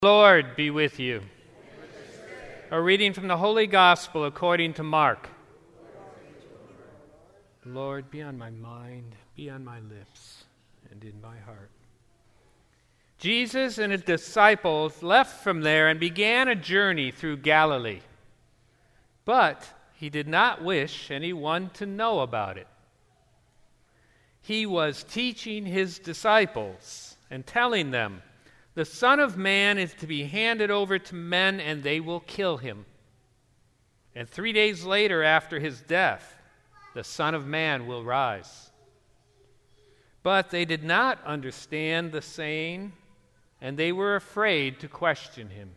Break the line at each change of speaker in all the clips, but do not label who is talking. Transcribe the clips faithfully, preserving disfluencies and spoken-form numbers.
Lord be with you. A reading from the Holy Gospel according to Mark. Lord, be on my mind, be on my lips, and in my heart. Jesus and his disciples left from there and began a journey through Galilee. But he did not wish anyone to know about it. He was teaching his disciples and telling them, "The Son of Man is to be handed over to men, and they will kill him. And three days later, after his death, the Son of Man will rise." But they did not understand the saying, and they were afraid to question him.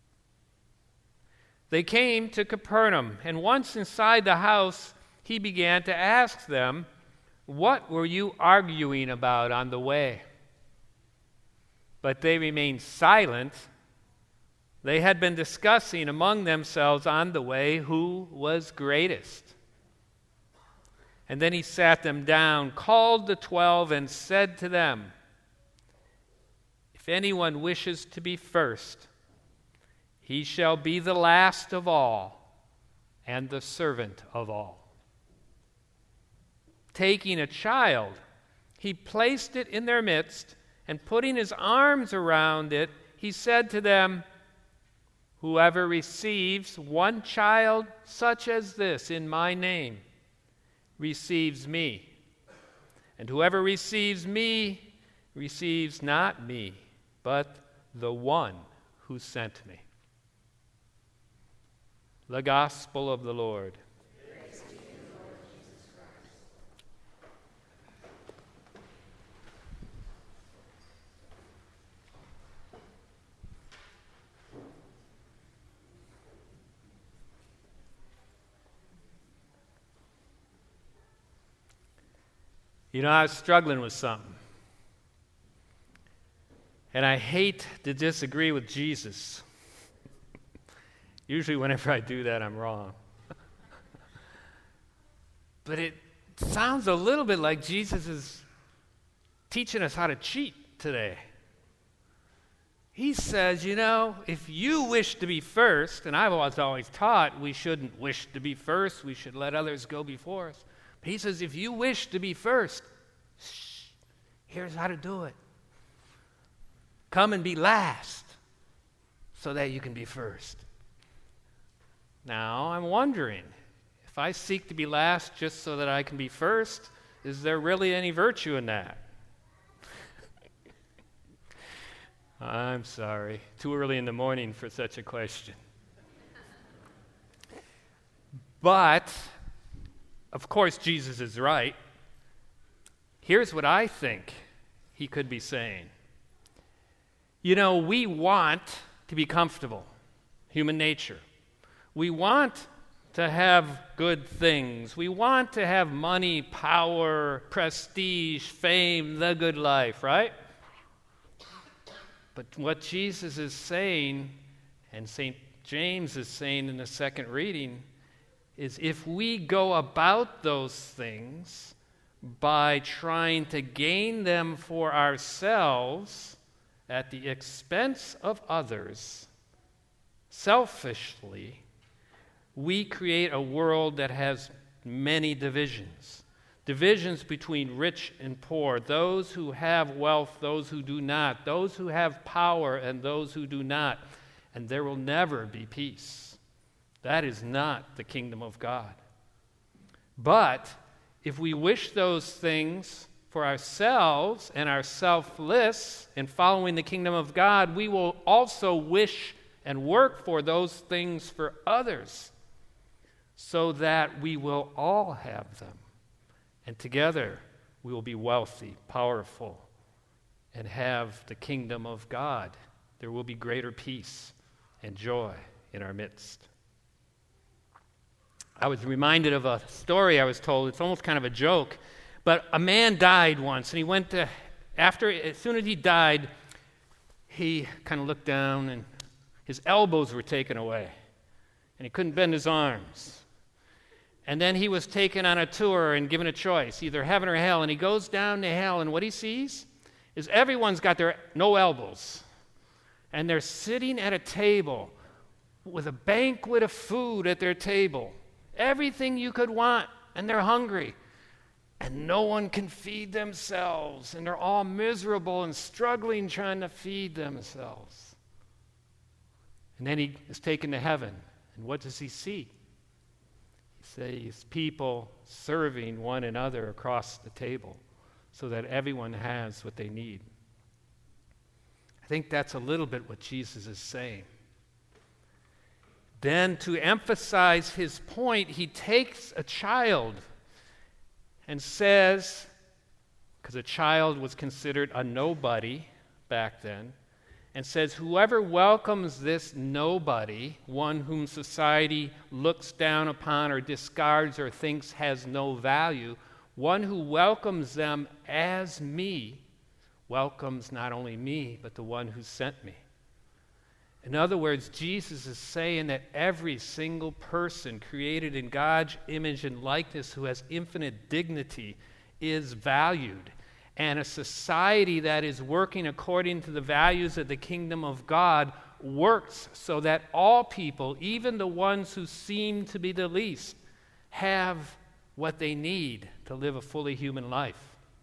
They came to Capernaum, and once inside the house, he began to ask them, "What were you arguing about on the way?" But they remained silent. They had been discussing among themselves on the way who was greatest. And then he sat them down, called the twelve, and said to them, "If anyone wishes to be first, he shall be the last of all and the servant of all." Taking a child, he placed it in their midst, and putting his arms around it, he said to them, "Whoever receives one child such as this in my name receives me. And whoever receives me receives not me, but the one who sent me." The Gospel of the Lord.
Praise to you, Lord Jesus Christ.
You know, I was struggling with something. And I hate to disagree with Jesus. Usually whenever I do that, I'm wrong. But it sounds a little bit like Jesus is teaching us how to cheat today. He says, you know, if you wish to be first, and I've always, always taught we shouldn't wish to be first, we should let others go before us. He says, if you wish to be first, shh, here's how to do it. Come and be last so that you can be first. Now, I'm wondering, if I seek to be last just so that I can be first, is there really any virtue in that? I'm sorry, too early in the morning for such a question. But of course, Jesus is right. Here's what I think he could be saying. You know, we want to be comfortable, human nature. We want to have good things. We want to have money, power, prestige, fame, the good life, right? But what Jesus is saying, and Saint James is saying in the second reading, is if we go about those things by trying to gain them for ourselves at the expense of others, selfishly, we create a world that has many divisions. Divisions between rich and poor, those who have wealth, those who do not, those who have power and those who do not, and there will never be peace. That is not the kingdom of God. But if we wish those things for ourselves and are selfless in following the kingdom of God, we will also wish and work for those things for others so that we will all have them. And together we will be wealthy, powerful, and have the kingdom of God. There will be greater peace and joy in our midst. I was reminded of a story I was told. It's almost kind of a joke. But a man died once, and he went to, after, as soon as he died, he kind of looked down, and his elbows were taken away, and he couldn't bend his arms. And then he was taken on a tour and given a choice, either heaven or hell, and he goes down to hell, and what he sees is everyone's got their no elbows. And they're sitting at a table with a banquet of food at their table. Everything you could want, and they're hungry. And no one can feed themselves, and they're all miserable and struggling trying to feed themselves. And then he is taken to heaven, and what does he see? He sees people serving one another across the table so that everyone has what they need. I think that's a little bit what Jesus is saying. Then, to emphasize his point, he takes a child and says, because a child was considered a nobody back then, and says, whoever welcomes this nobody, one whom society looks down upon or discards or thinks has no value, one who welcomes them as me, welcomes not only me, but the one who sent me. In other words, Jesus is saying that every single person created in God's image and likeness who has infinite dignity is valued. And a society that is working according to the values of the kingdom of God works so that all people, even the ones who seem to be the least, have what they need to live a fully human life.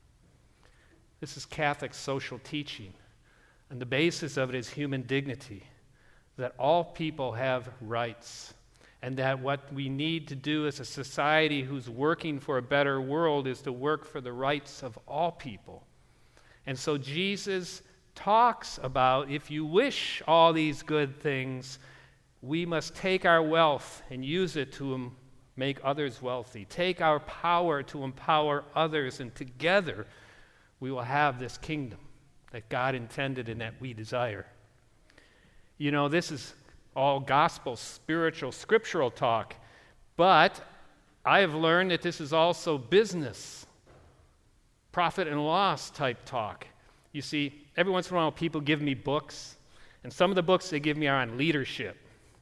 This is Catholic social teaching, and the basis of it is human dignity, that all people have rights, and that what we need to do as a society who's working for a better world is to work for the rights of all people. And so Jesus talks about, if you wish all these good things, we must take our wealth and use it to make others wealthy. Take our power to empower others, and together we will have this kingdom that God intended and that we desire. You know, this is all gospel, spiritual, scriptural talk, but I have learned that this is also business, profit and loss type talk. You see, every once in a while people give me books, and some of the books they give me are on leadership.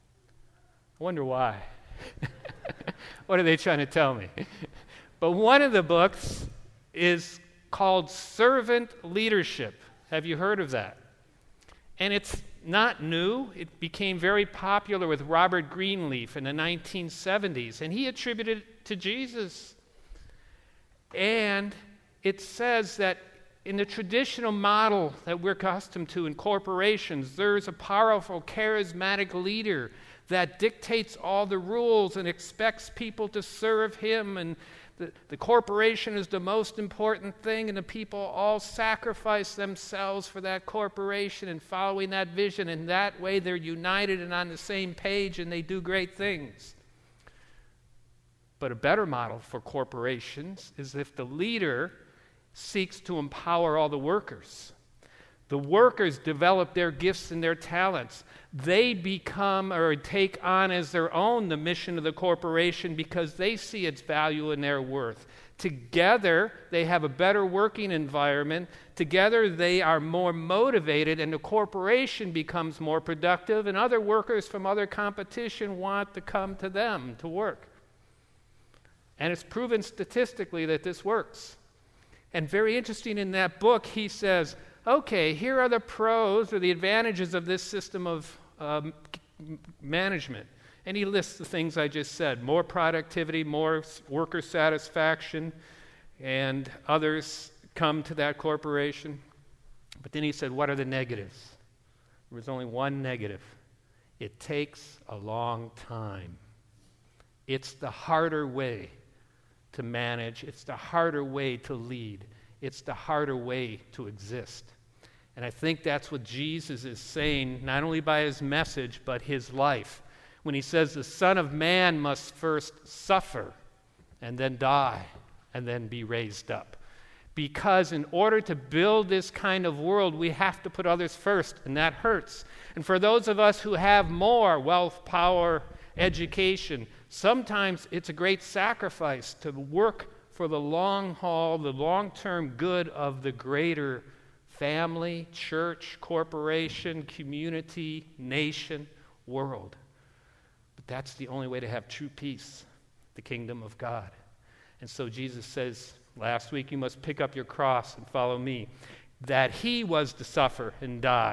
I wonder why. What are they trying to tell me? But one of the books is called Servant Leadership. Have you heard of that? And it's not new. It became very popular with Robert Greenleaf in the nineteen seventies, and he attributed it to Jesus. And it says that in the traditional model that we're accustomed to in corporations, there's a powerful, charismatic leader that dictates all the rules and expects people to serve him, and the, the corporation is the most important thing, and the people all sacrifice themselves for that corporation and following that vision, and that way they're united and on the same page and they do great things. But a better model for corporations is if the leader seeks to empower all the workers. The workers develop their gifts and their talents. They become or take on as their own the mission of the corporation because they see its value and their worth. Together, they have a better working environment. Together, they are more motivated, and the corporation becomes more productive, and other workers from other competition want to come to them to work. And it's proven statistically that this works. And very interesting, in that book, he says, okay, here are the pros or the advantages of this system of um, management. And he lists the things I just said: more productivity, more worker satisfaction, and others come to that corporation. But then he said, what are the negatives? There was only one negative. It takes a long time. It's the harder way to manage. It's the harder way to lead. It's the harder way to exist. And I think that's what Jesus is saying, not only by his message, but his life. When he says the Son of Man must first suffer and then die and then be raised up. Because in order to build this kind of world, we have to put others first, and that hurts. And for those of us who have more wealth, power, education, sometimes it's a great sacrifice to work for the long haul, the long-term good of the greater family, church, corporation, community, nation, world. But that's the only way to have true peace, the kingdom of God. And so Jesus says, last week, you must pick up your cross and follow me. That he was to suffer and die,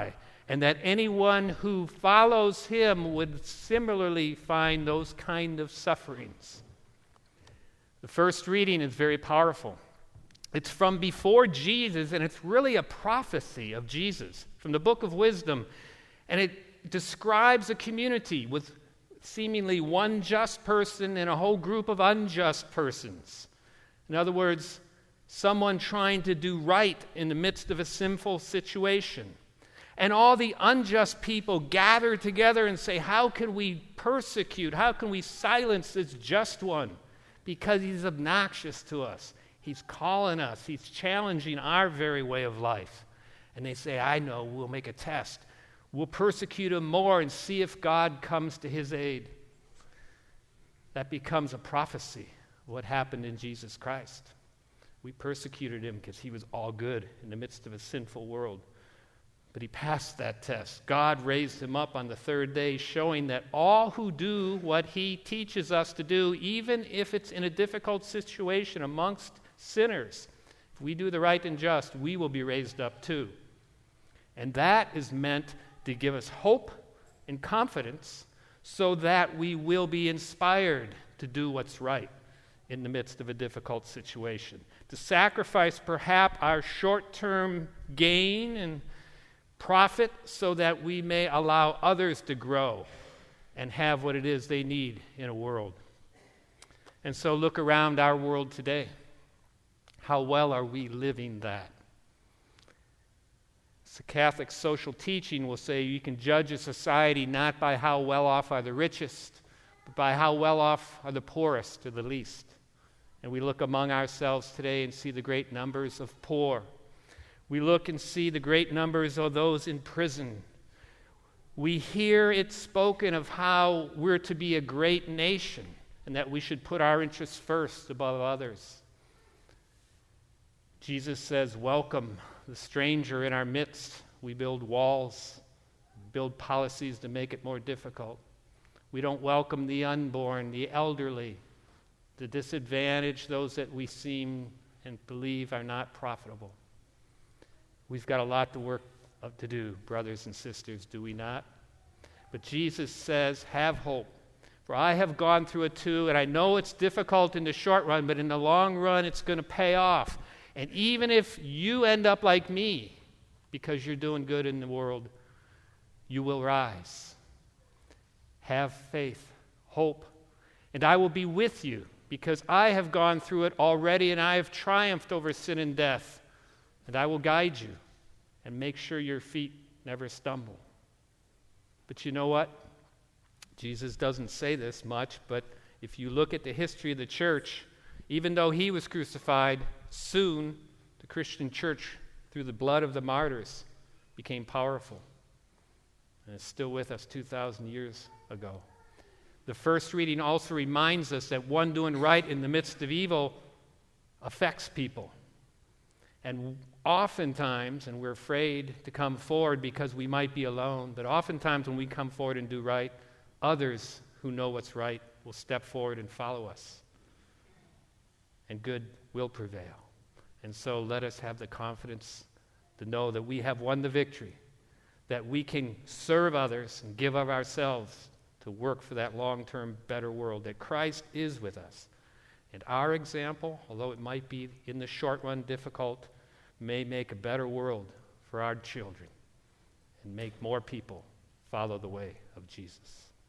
and that anyone who follows him would similarly find those kind of sufferings. The first reading is very powerful. It's from before Jesus, and it's really a prophecy of Jesus from the book of Wisdom, and it describes a community with seemingly one just person and a whole group of unjust persons. In other words, someone trying to do right in the midst of a sinful situation. And all the unjust people gather together and say, how can we persecute? How can we silence this just one? Because he's obnoxious to us. He's calling us. He's challenging our very way of life. And they say, I know, we'll make a test. We'll persecute him more and see if God comes to his aid. That becomes a prophecy of what happened in Jesus Christ. We persecuted him because he was all good in the midst of a sinful world. But he passed that test. God raised him up on the third day, showing that all who do what he teaches us to do, even if it's in a difficult situation amongst sinners, if we do the right and just, we will be raised up too. And that is meant to give us hope and confidence so that we will be inspired to do what's right in the midst of a difficult situation. To sacrifice perhaps our short-term gain and profit so that we may allow others to grow and have what it is they need in a world. And so look around our world today. How well are we living that? So Catholic social teaching will say you can judge a society not by how well off are the richest, but by how well off are the poorest or the least. And we look among ourselves today and see the great numbers of poor. We look and see the great numbers of those in prison. We hear it spoken of how we're to be a great nation and that we should put our interests first above others. Jesus says, welcome the stranger in our midst. We build walls, build policies to make it more difficult. We don't welcome the unborn, the elderly, the disadvantaged, those that we seem and believe are not profitable. We've got a lot to work to do, brothers and sisters, do we not? But Jesus says, have hope. For I have gone through it too, and I know it's difficult in the short run, but in the long run, it's going to pay off. And even if you end up like me, because you're doing good in the world, you will rise. Have faith, hope, and I will be with you, because I have gone through it already, and I have triumphed over sin and death. And I will guide you and make sure your feet never stumble. But you know what? Jesus doesn't say this much, but if you look at the history of the church, even though he was crucified, soon the Christian church, through the blood of the martyrs, became powerful. And it's still with us two thousand years ago. The first reading also reminds us that one doing right in the midst of evil affects people. And oftentimes, and we're afraid to come forward because we might be alone, but oftentimes when we come forward and do right, others who know what's right will step forward and follow us. And good will prevail. And so let us have the confidence to know that we have won the victory, that we can serve others and give of ourselves to work for that long-term better world, that Christ is with us. And our example, although it might be in the short run difficult, may make a better world for our children and make more people follow the way of Jesus.